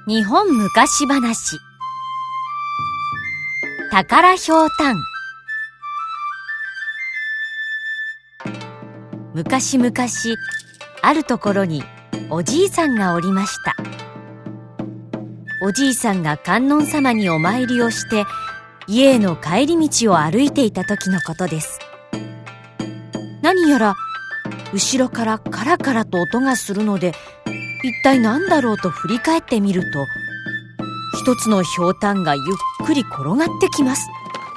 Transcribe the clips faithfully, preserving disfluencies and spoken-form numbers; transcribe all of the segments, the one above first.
日本昔話。宝ひょうたん。昔々あるところにおじいさんがおりました。おじいさんが観音様にお参りをして家への帰り道を歩いていた時のことです。何やら後ろからカラカラと音がするので、一体何だろうと振り返ってみると、一つのひょうたんがゆっくり転がってきます。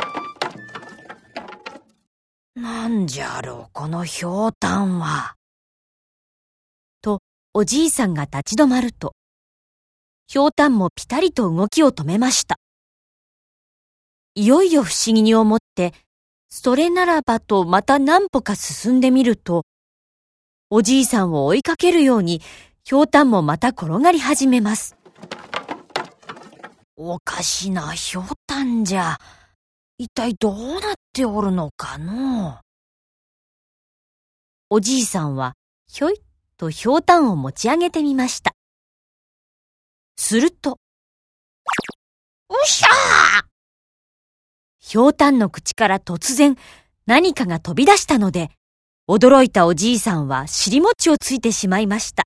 なんじゃろうこのひょうたんは。とおじいさんが立ち止まると、ひょうたんもぴたりと動きを止めました。いよいよ不思議に思って、それならばとまた何歩か進んでみると、おじいさんを追いかけるようにひょうたんもまた転がり始めます。おかしなひょうたんじゃ。一体どうなっておるのかのう。おじいさんはひょいっとひょうたんを持ち上げてみました。すると、うしゃー！ひょうたんの口から突然何かが飛び出したので、驚いたおじいさんは尻餅をついてしまいました。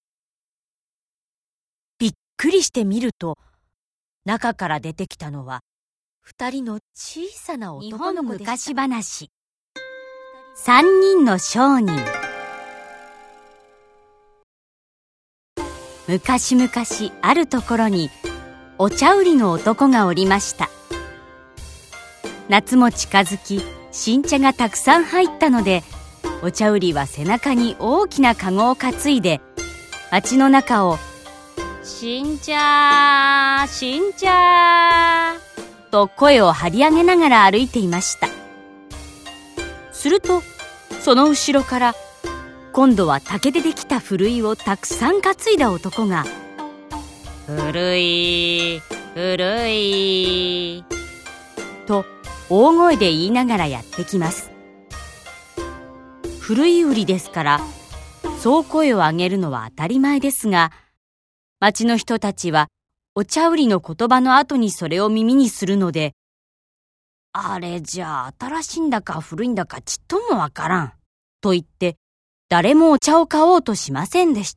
びっくりしてみると、中から出てきたのは二人の小さな男の子でした。日本昔話。三人の商人。昔々あるところにお茶売りの男がおりました。夏も近づき、新茶がたくさん入ったので、お茶売りは背中に大きなかごを担いで町の中を新茶新茶と声を張り上げながら歩いていました。するとその後ろから今度は竹でできたふるいをたくさん担いだ男が、ふるいふるいと大声で言いながらやってきます。ふるい売りですからそう声を上げるのは当たり前ですが、町の人たちはお茶売りの言葉の後にそれを耳にするので、あれじゃあ新しいんだか古いんだかちっともわからんと言って誰もお茶を買おうとしませんでした。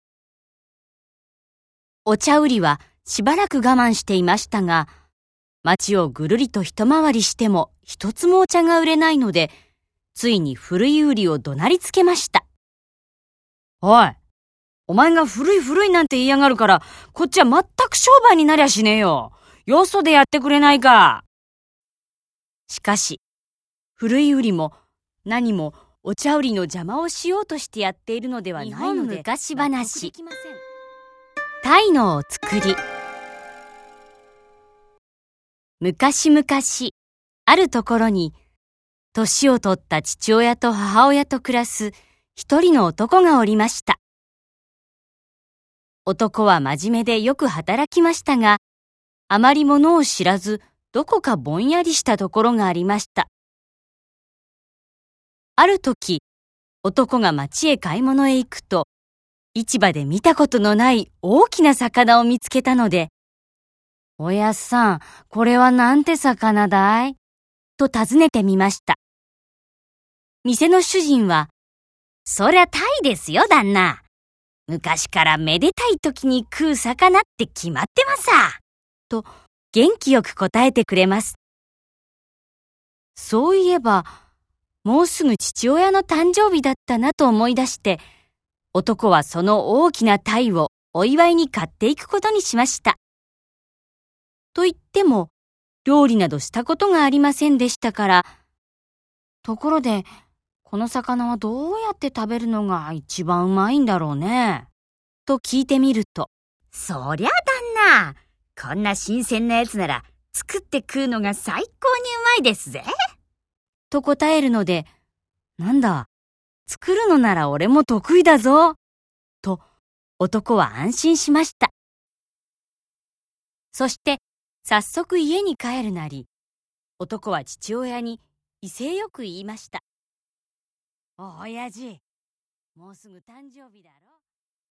お茶売りはしばらく我慢していましたが、町をぐるりと一回りしても一つもお茶が売れないので、ついにふるい売りを怒鳴りつけました。おい、お前が古い古いなんて言いやがるから、こっちは全く商売になりゃしねえよ。よそでやってくれないか。しかし、ふるい売りも何もお茶売りの邪魔をしようとしてやっているのではないので、日本昔話。鯛のお作り。昔々あるところに、年を取った父親と母親と暮らす一人の男がおりました。男は真面目でよく働きましたが、あまりものを知らず、どこかぼんやりしたところがありました。ある時、男が町へ買い物へ行くと、市場で見たことのない大きな魚を見つけたので、おやっさん、これはなんて魚だい？と尋ねてみました。店の主人は、そりゃ鯛ですよ、旦那。昔からめでたい時に食う魚って決まってますさ。と元気よく答えてくれます。そういえば、もうすぐ父親の誕生日だったなと思い出して、男はその大きな鯛をお祝いに買っていくことにしました。と言っても、料理などしたことがありませんでしたから、ところで、この魚はどうやって食べるのが一番うまいんだろうね。と聞いてみると、そりゃ旦那、こんな新鮮なやつなら作って食うのが最高にうまいですぜ。と答えるので、なんだ、作るのなら俺も得意だぞ。と男は安心しました。そして早速家に帰るなり、男は父親に威勢よく言いました。おやじ、もうすぐ誕生日だろ。